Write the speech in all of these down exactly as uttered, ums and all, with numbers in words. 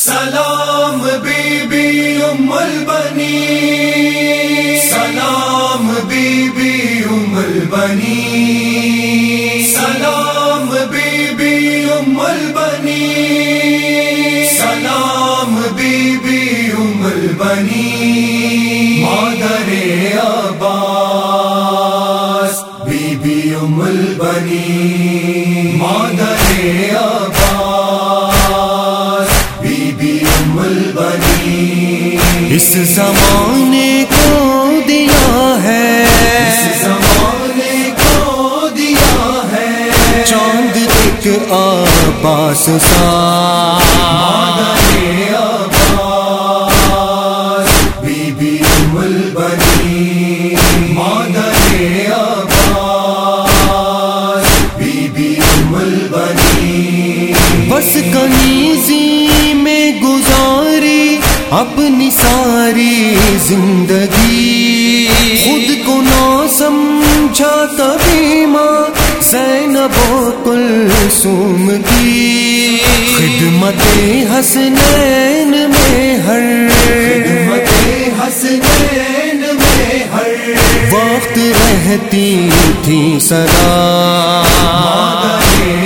سلام be be ام البنین، سلام بی بی ام البنین، سلام بی بی ام البنین، سلام بی بی ام البنین، مادر عباس بی بی ام البنین، مادر عباس بی بی ام البنین، اس زمانے کو دیا ہے، اس زمانے کو دیا ہے چاند ایک عباس سا، مادر عباس بی بی ام البنین، مادر عباس بی بی ام البنین، بس کنیزی میں گزاری اپنی ساری زندگی، خود کو نہ سمجھا کبھی ماں زینب و کلثوم کی، خدمت حسنین میں ہر خدمت حسنین میں ہر وقت رہتی تھی سدا، مادر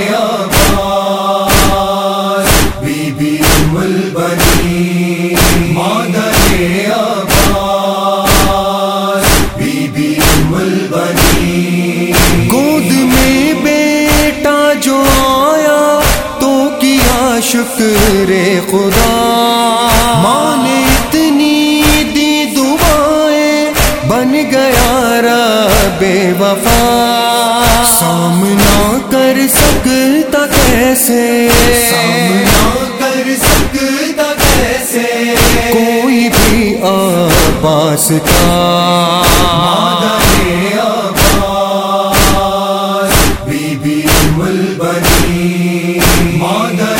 عباس بی بی ام البنین، مادر عباس بی بی ام البنین، گود میں بیٹا جو آیا تو کیا شکر خدا، ماں نے اتنی دی دعائیں بن گیا رب وفا، سامنا کر سکتا کیسے سامنا کر سکتا کیسے کوئی بھی عباس کا، مادر عباس بی بی ام البنین، مادر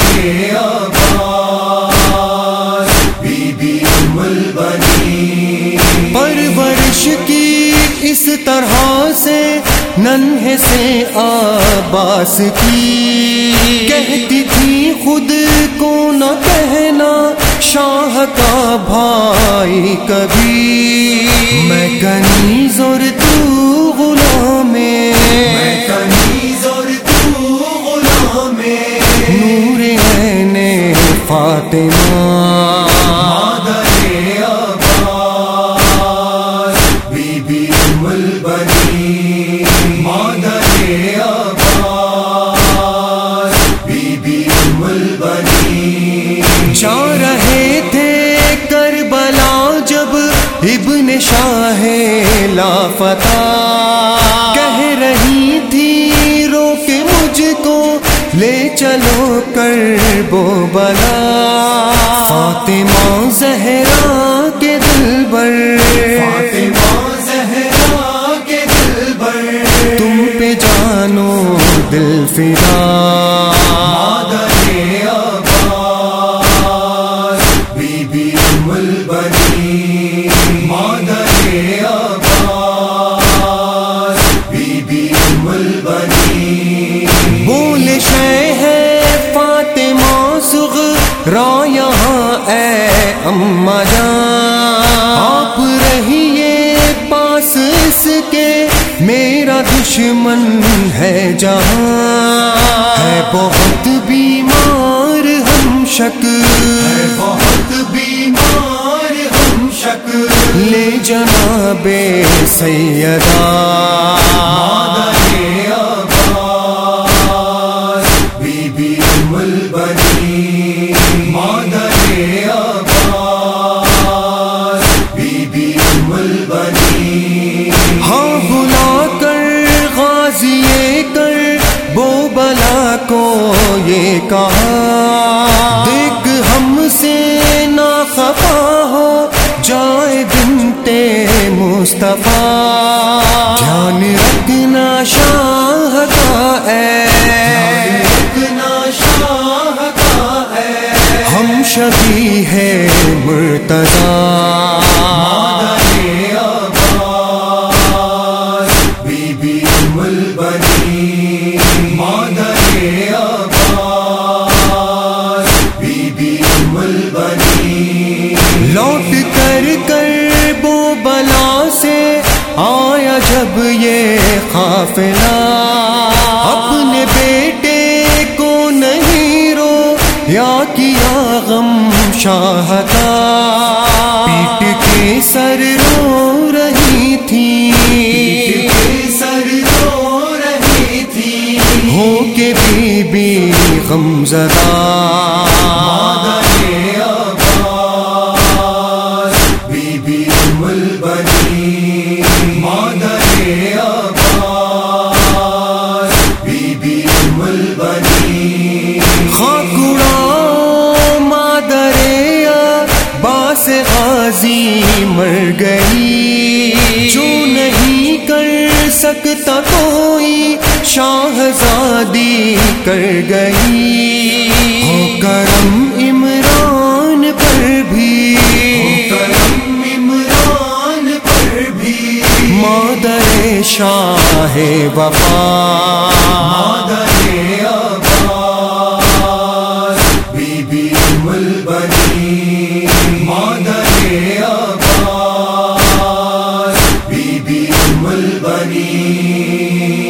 عباس بی بی ام البنین، پرورش کی اس طرح سے ننھے سے عباس کی، کہتی تھی خود کو نہ کہنا شاہ کا بھائی کبھی، میں کنیز اور تو غلام، میں کنیز اور تو غلام، نور عین فاطمہ، مادر عباس بی بی ام البنین، مادر عباس بی بی ام البنین، جا رہے تھے کربلا جب ابن شاہ لافتہ، کہہ رہی تھی رو کے مجھ کو لے چلو کرب و بلا، فاطمہ زہرا کے دلبر، فاطمہ زہرا کے دلبر، تم پہ جانو دل فدا، مادر عباس بی بی ام البنین، مادر عباس بی بی ام البنین، بولے شے ہے فاطمہ صغرا یہاں اے اماں جان، آپ رہیے پاس اس کے میرا دشمن ہے جہاں، ہے بہت بیمار ہم شک، ہے بہت بیمار ہم شک، لے جناب سیدہ، مادر عباس بی بی ام البنین، مادر عباس بی بی ام البنین، ہاں بلا کر غازی کر بو بلا کو یہ کہا، دیکھ ہم سے نہ خفا ہو جائے بنتے مصطفیٰ، دھیان رکھنا شاہ کا اے رکھنا شاہ کا ہے، ہم شبیہ ہے مرتضیٰ، مادر عباس بی بی ام البنین، مادر عباس بی بی ام البنین، لوٹ کر کرب و بلا سے آیا جب یہ قافلہ، اپنے بیٹے کو نہیں رو یا کیا غم شاہ کا، پیٹ کے سر رو رہی تھی، پیٹ کے سر رو رہی تھی، ہو کے بی بی غمزدہ، مادر عباس بی بی ام البنین، مادر عباس بی بی ام البنین، خاکڑا مادر عباس غازی مر گئی، جو نہیں کر سکتا کوئی شاہزادی کر گئی، ہو کرم عمران پر بھی، کرم عمران پر بھی، مادر شاہ وفا، مادر عباس بی بی ام البنین، مادر عباس بی بی ام البنین۔